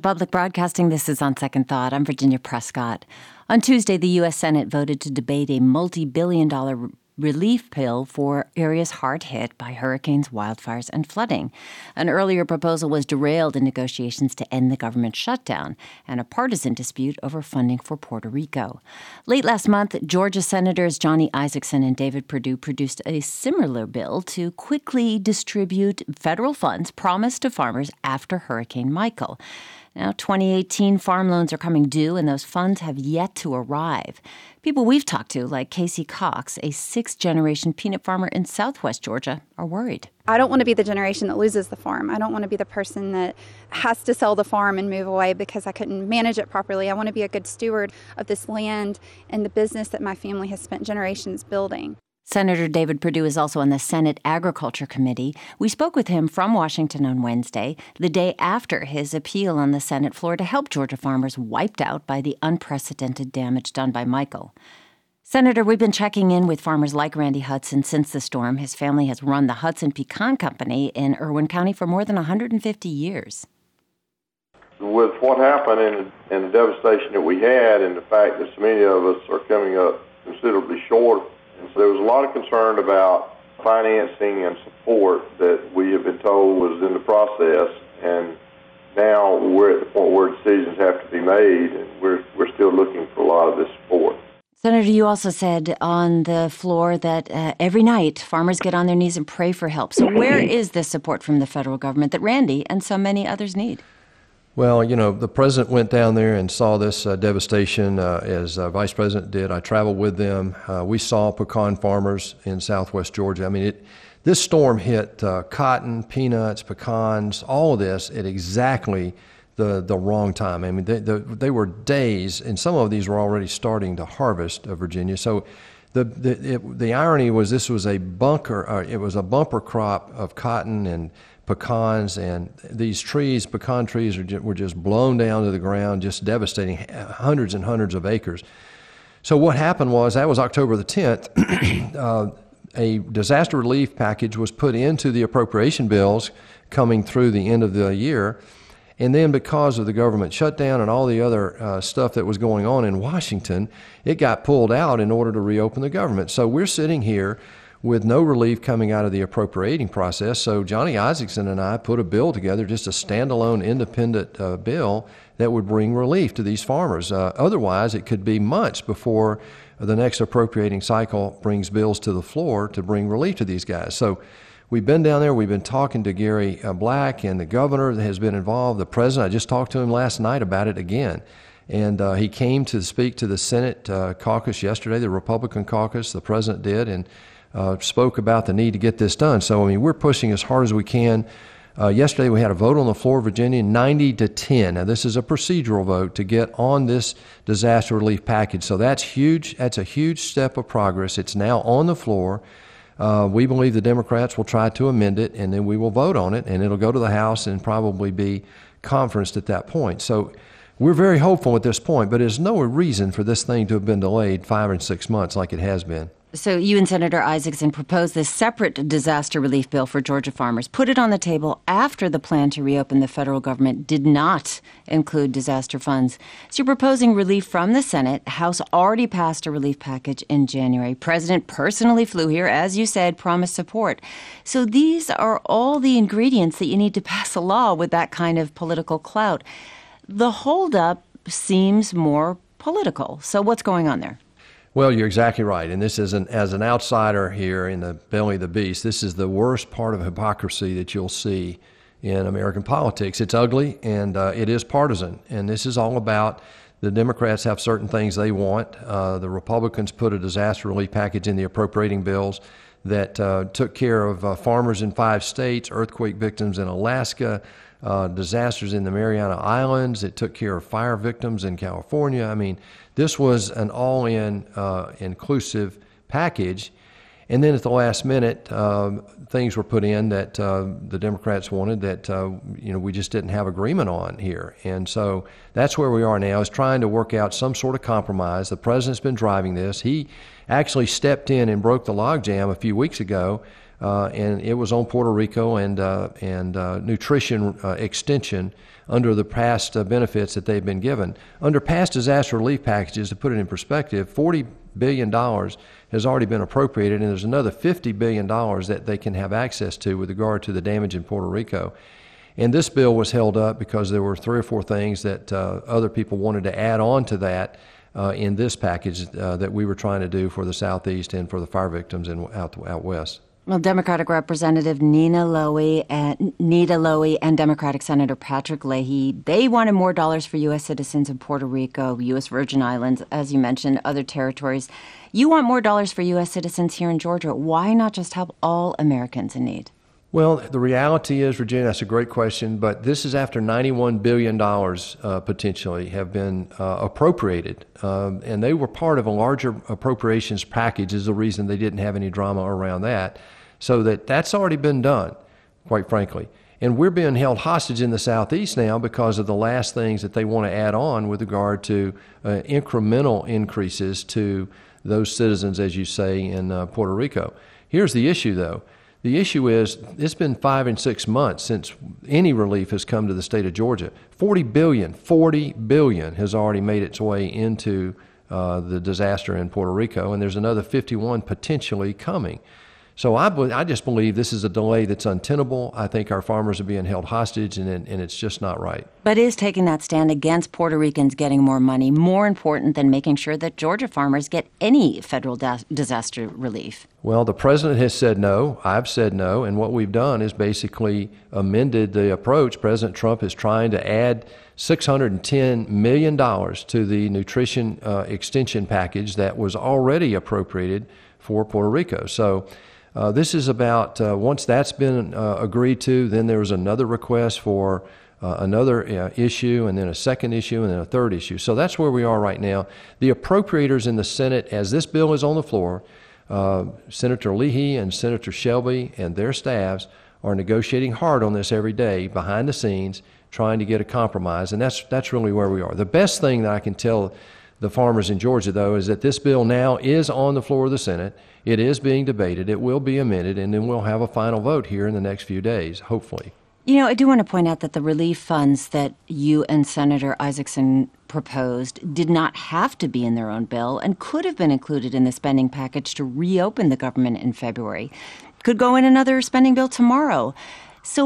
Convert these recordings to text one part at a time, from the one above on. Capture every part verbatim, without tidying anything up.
Public Broadcasting, this is On Second Thought. I'm Virginia Prescott. On Tuesday, the U S. Senate voted to debate a multi-billion dollar relief bill for areas hard hit by hurricanes, wildfires, and flooding. An earlier proposal was derailed in negotiations to end the government shutdown and a partisan dispute over funding for Puerto Rico. Late last month, Georgia Senators Johnny Isakson and David Perdue produced a similar bill to quickly distribute federal funds promised to farmers after Hurricane Michael. Now, twenty eighteen farm loans are coming due, and those funds have yet to arrive. People we've talked to, like Casey Cox, a sixth-generation peanut farmer in southwest Georgia, are worried. I don't want to be the generation that loses the farm. I don't want to be the person that has to sell the farm and move away because I couldn't manage it properly. I want to be a good steward of this land and the business that my family has spent generations building. Senator David Perdue is also on the Senate Agriculture Committee. We spoke with him from Washington on Wednesday, the day after his appeal on the Senate floor to help Georgia farmers wiped out by the unprecedented damage done by Michael. Senator, we've been checking in with farmers like Randy Hudson since the storm. His family has run the Hudson Pecan Company in Irwin County for more than one hundred fifty years. With what happened and, and the devastation that we had and the fact that so many of us are coming up considerably short, and so there was a lot of concern about financing and support that we have been told was in the process, and now we're at the point where decisions have to be made, and we're we're still looking for a lot of this support. Senator, you also said on the floor that uh, every night farmers get on their knees and pray for help. So where is this support from the federal government that Randy and so many others need? Well, you know, the president went down there and saw this uh, devastation uh, as uh, vice president did. I traveled with them. Uh, we saw pecan farmers in southwest Georgia. I mean, it, this storm hit uh, cotton, peanuts, pecans, all of this at exactly the, the wrong time. I mean, they, the, they were days, and some of these were already starting to harvest uh, Virginia. So the the, it, the irony was this was a bunker, uh, it was a bumper crop of cotton and pecans, and these trees, pecan trees, are just, were just blown down to the ground, just devastating hundreds and hundreds of acres. So what happened was, that was October the tenth, uh, a disaster relief package was put into the appropriation bills coming through the end of the year. And then because of the government shutdown and all the other uh, stuff that was going on in Washington, it got pulled out in order to reopen the government. So we're sitting here with no relief coming out of the appropriating process. So Johnny Isakson and I put a bill together, just a standalone independent uh, bill that would bring relief to these farmers. Uh, otherwise, it could be months before the next appropriating cycle brings bills to the floor to bring relief to these guys. So we've been down there. We've been talking to Gary uh, Black, and the governor that has been involved, the president. I just talked to him last night about it again. And uh, he came to speak to the Senate uh, caucus yesterday, the Republican caucus, the president did, and Uh, spoke about the need to get this done. So, I mean, we're pushing as hard as we can. Uh, yesterday, we had a vote on the floor of Virginia, ninety to ten. Now, this is a procedural vote to get on this disaster relief package. So that's huge. That's a huge step of progress. It's now on the floor. Uh, we believe the Democrats will try to amend it, and then we will vote on it, and it'll go to the House and probably be conferenced at that point. So we're very hopeful at this point, but there's no reason for this thing to have been delayed five or six months like it has been. So you and Senator Isakson proposed this separate disaster relief bill for Georgia farmers, put it on the table after the plan to reopen the federal government did not include disaster funds. So you're proposing relief from the Senate. House already passed a relief package in January. President personally flew here, as you said, promised support. So these are all the ingredients that you need to pass a law with that kind of political clout. The holdup seems more political. So what's going on there? Well, you're exactly right. And this is an, as an outsider here in the belly of the beast, this is the worst part of hypocrisy that you'll see in American politics. It's ugly, and uh, it is partisan. And this is all about the Democrats have certain things they want. Uh, the Republicans put a disaster relief package in the appropriating bills that uh, took care of uh, farmers in five states, earthquake victims in Alaska, uh, disasters in the Mariana Islands. It took care of fire victims in California. I mean, this was an all-in uh, inclusive package. And then at the last minute, uh, things were put in that uh, the Democrats wanted that, uh, you know, we just didn't have agreement on here. And so that's where we are now, is trying to work out some sort of compromise. The president's been driving this. He actually stepped in and broke the logjam a few weeks ago uh, and it was on Puerto Rico and uh, and uh, nutrition uh, extension under the past uh, benefits that they've been given. Under past disaster relief packages, to put it in perspective, forty billion dollars has already been appropriated, and there's another fifty billion dollars that they can have access to with regard to the damage in Puerto Rico. And this bill was held up because there were three or four things that uh, other people wanted to add on to that uh, in this package uh, that we were trying to do for the Southeast and for the fire victims in, out, out west. Well, Democratic Representative Nina Lowey and Nita Lowey and Democratic Senator Patrick Leahy, they wanted more dollars for U S citizens in Puerto Rico, U S Virgin Islands, as you mentioned, other territories. You want more dollars for U S citizens here in Georgia. Why not just help all Americans in need? Well, the reality is, Virginia, that's a great question, but this is after ninety-one billion dollars uh, potentially have been uh, appropriated, um, and they were part of a larger appropriations package is the reason they didn't have any drama around that, so that that's already been done, quite frankly. And we're being held hostage in the Southeast now because of the last things that they want to add on with regard to uh, incremental increases to those citizens, as you say, in uh, Puerto Rico. Here's the issue, though. The issue is it's been five and six months since any relief has come to the state of Georgia. forty billion dollars, forty billion dollars has already made its way into uh, the disaster in Puerto Rico, and there's another fifty-one potentially coming. So I, I just believe this is a delay that's untenable. I think our farmers are being held hostage, and, and it's just not right. But is taking that stand against Puerto Ricans getting more money more important than making sure that Georgia farmers get any federal da- disaster relief? Well, the president has said no. I've said no. And what we've done is basically amended the approach. President Trump is trying to add six hundred ten million dollars to the nutrition uh, extension package that was already appropriated for Puerto Rico. So Uh, this is about, uh, once that's been uh, agreed to, then there was another request for uh, another uh, issue, and then a second issue, and then a third issue. So that's where we are right now. The appropriators in the Senate, as this bill is on the floor, uh, Senator Leahy and Senator Shelby and their staffs are negotiating hard on this every day behind the scenes, trying to get a compromise, and that's that's really where we are. The best thing that I can tell the farmers in Georgia, though, is that this bill now is on the floor of the Senate. It is being debated. It will be amended, and then we'll have a final vote here in the next few days, hopefully. You know, I do want to point out that the relief funds that you and Senator Isaacson proposed did not have to be in their own bill and could have been included in the spending package to reopen the government in February. Could go in another spending bill tomorrow. So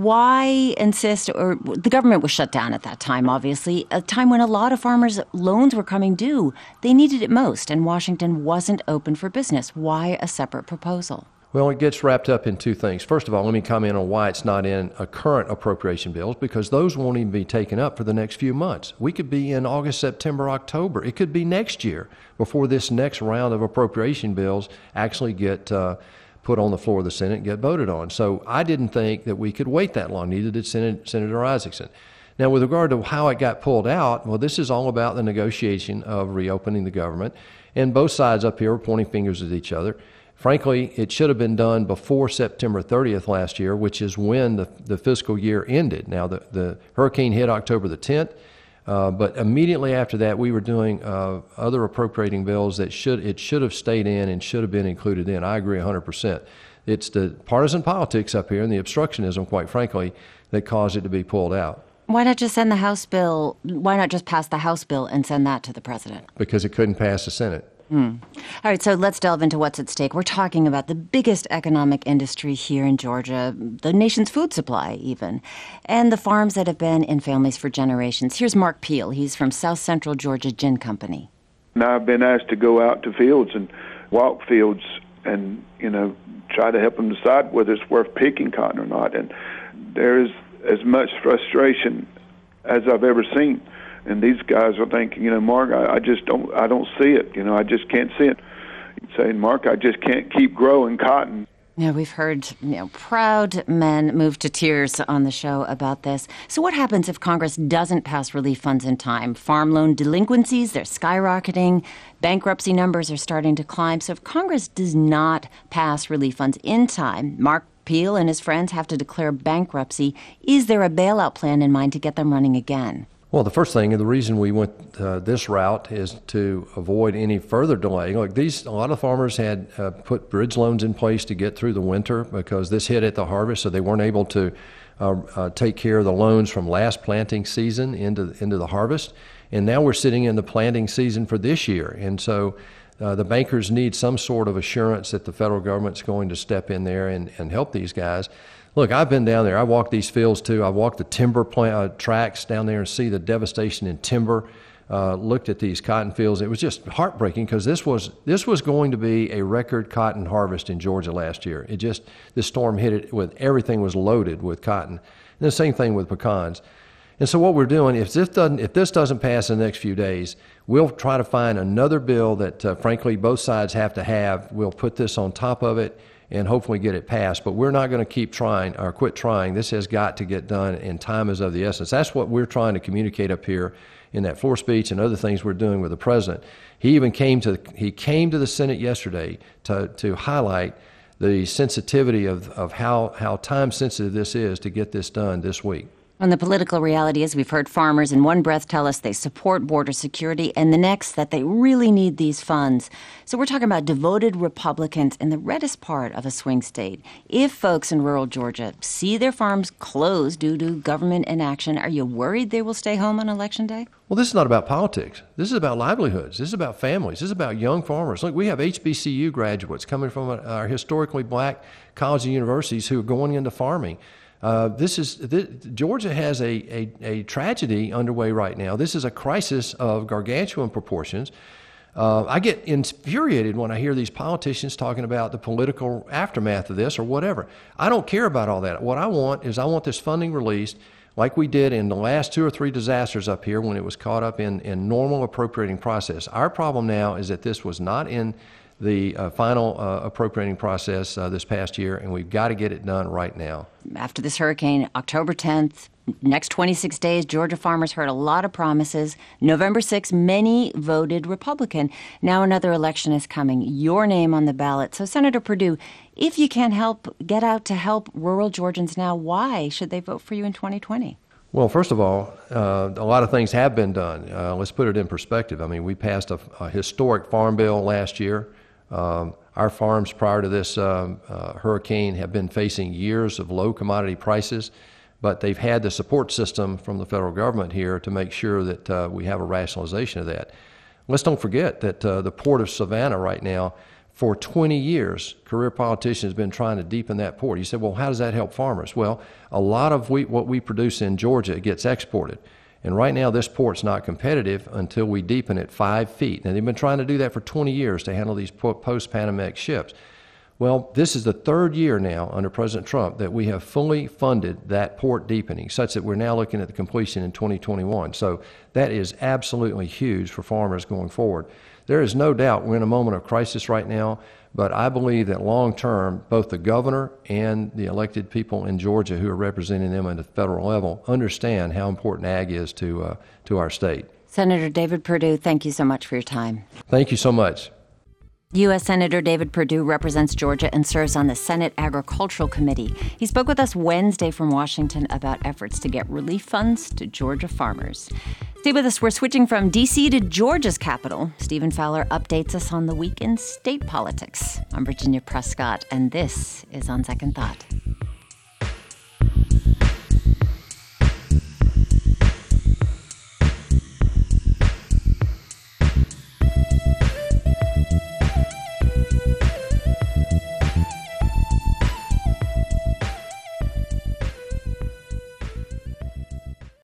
why insist, or the government was shut down at that time, obviously, a time when a lot of farmers' loans were coming due. They needed it most, and Washington wasn't open for business. Why a separate proposal? Well, it gets wrapped up in two things. First of all, let me comment on why it's not in a current appropriation bills, because those won't even be taken up for the next few months. We could be in August, September, October. It could be next year before this next round of appropriation bills actually get uh, put on the floor of the Senate and get voted on. So I didn't think that we could wait that long, neither did Sen- Senator Isaacson. Now, with regard to how it got pulled out, well, this is all about the negotiation of reopening the government, and both sides up here are pointing fingers at each other. Frankly, it should have been done before September thirtieth last year, which is when the, the fiscal year ended. Now, the, the hurricane hit October the tenth, uh, but immediately after that, we were doing uh, other appropriating bills that should it should have stayed in and should have been included in. I agree one hundred percent. It's the partisan politics up here and the obstructionism, quite frankly, that caused it to be pulled out. Why not just send the House bill? Why not just pass the House bill and send that to the president? Because it couldn't pass the Senate. Hmm. All right, so let's delve into what's at stake. We're talking about the biggest economic industry here in Georgia, the nation's food supply even, and the farms that have been in families for generations. Here's Mark Peel. He's from South Central Georgia Gin Company. Now I've been asked to go out to fields and walk fields and, you know, try to help them decide whether it's worth picking cotton or not. And there is as much frustration as I've ever seen. And these guys are thinking, you know, Mark, I, I just don't, I don't see it. You know, I just can't see it. Saying, Mark, I just can't keep growing cotton. Yeah, we've heard, you know, proud men move to tears on the show about this. So what happens if Congress doesn't pass relief funds in time? Farm loan delinquencies, they're skyrocketing. Bankruptcy numbers are starting to climb. So if Congress does not pass relief funds in time, Mark Peel and his friends have to declare bankruptcy. Is there a bailout plan in mind to get them running again? Well, the first thing, and the reason we went uh, this route is to avoid any further delay. Look, these a lot of farmers had uh, put bridge loans in place to get through the winter because this hit at the harvest, so they weren't able to uh, uh, take care of the loans from last planting season into into the harvest. And now we're sitting in the planting season for this year, and so uh, the bankers need some sort of assurance that the federal government's going to step in there and, and help these guys. Look, I've been down there. I walked these fields too. I walked the timber plant, uh, tracks down there and see the devastation in timber. Uh, looked at these cotton fields. It was just heartbreaking because this was this was going to be a record cotton harvest in Georgia last year. It just this storm hit it with everything was loaded with cotton. And the same thing with pecans. And so what we're doing, if this doesn't if this doesn't pass in the next few days, we'll try to find another bill that, uh, frankly, both sides have to have. We'll put this on top of it and hopefully get it passed. But we're not going to keep trying or quit trying. This has got to get done, and time is of the essence. That's what we're trying to communicate up here in that floor speech and other things we're doing with the president. He even came to he came to the Senate yesterday to to highlight the sensitivity of, of how, how time sensitive this is to get this done this week. And the political reality is we've heard farmers in one breath tell us they support border security, and the next that they really need these funds. So we're talking about devoted Republicans in the reddest part of a swing state. If folks in rural Georgia see their farms closed due to government inaction, are you worried they will stay home on Election Day? Well, this is not about politics. This is about livelihoods. This is about families. This is about young farmers. Look, we have H B C U graduates coming from our historically black colleges and universities who are going into farming. Uh, this is this, Georgia has a, a, a tragedy underway right now. This is a crisis of gargantuan proportions. Uh, I get infuriated when I hear these politicians talking about the political aftermath of this or whatever. I don't care about all that. What I want is I want this funding released like we did in the last two or three disasters up here when it was caught up in, in normal appropriating process. Our problem now is that this was not in the uh, final uh, appropriating process uh, this past year, and we've got to get it done right now. After this hurricane, October tenth, next twenty-six days, Georgia farmers heard a lot of promises. November sixth, many voted Republican. Now another election is coming. Your name on the ballot. So, Senator Perdue, if you can't help, get out to help rural Georgians now. Why should they vote for you in twenty twenty? Well, first of all, uh, a lot of things have been done. Uh, let's put it in perspective. I mean, we passed a, a historic farm bill last year. Um, our farms prior to this um, uh, hurricane have been facing years of low commodity prices, but they've had the support system from the federal government here to make sure that uh, we have a rationalization of that. Let's don't forget that uh, the Port of Savannah right now, for twenty years, career politicians have been trying to deepen that port. You said, well, how does that help farmers? Well, a lot of we, what we produce in Georgia gets exported. And right now, this port's not competitive until we deepen it five feet. Now, they've been trying to do that for twenty years to handle these post-Panamax ships. Well, this is the third year now under President Trump that we have fully funded that port deepening, such that we're now looking at the completion in twenty twenty-one. So that is absolutely huge for farmers going forward. There is no doubt we're in a moment of crisis right now, but I believe that long term, both the governor and the elected people in Georgia who are representing them at the federal level understand how important ag is to uh, to our state. Senator David Perdue, thank you so much for your time. Thank you so much. U S. Senator David Perdue represents Georgia and serves on the Senate Agricultural Committee. He spoke with us Wednesday from Washington about efforts to get relief funds to Georgia farmers. Stay with us. We're switching from D C to Georgia's capital. Stephen Fowler updates us on the week in state politics. I'm Virginia Prescott, and this is On Second Thought.